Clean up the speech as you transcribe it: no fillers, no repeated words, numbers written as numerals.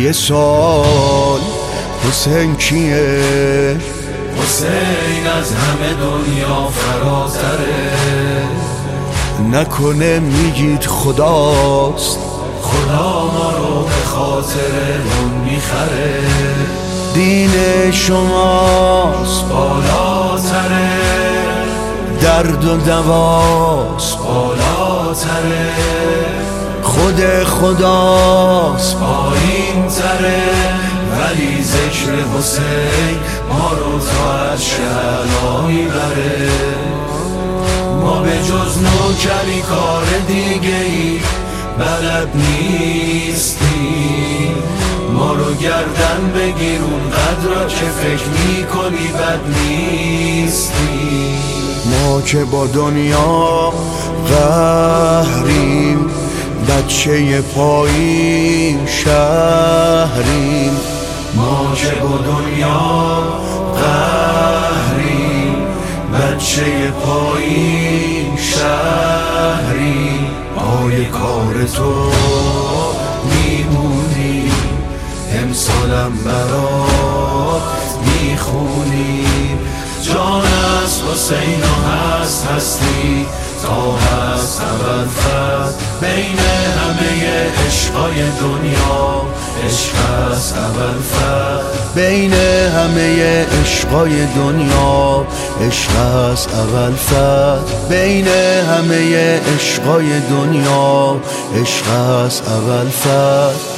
یه سال حسین کیه؟ حسین از همه دنیا فراتره. نکنه میگید خداست؟ خدا ما رو به خاطر اون میخره. دین شماست بالاتره، درد و دواست بالاتره، خود خداست پایین تره. ولی ذکر حسین ما رو تا از شعلا میبره. ما به جز نوکری کار دیگه ای بلد نیستیم. ما رو گردن بگیر اونقدر که فکر میکنی بد نیستیم. ما که با دنیا قهریم، بچه پایین شهریم. ما که با دنیا قهریم، بچه پایین شهریم. پای کار تو میمونیم، امسالم برات میخونیم. جان از حسین هست هستی تا هست اول فرد. بین همه عشقای دنیا عشق هست اول فرد. بین همه عشقای دنیا عشق هست اول فرد. بین همه عشقای دنیا عشق هست اول فرد.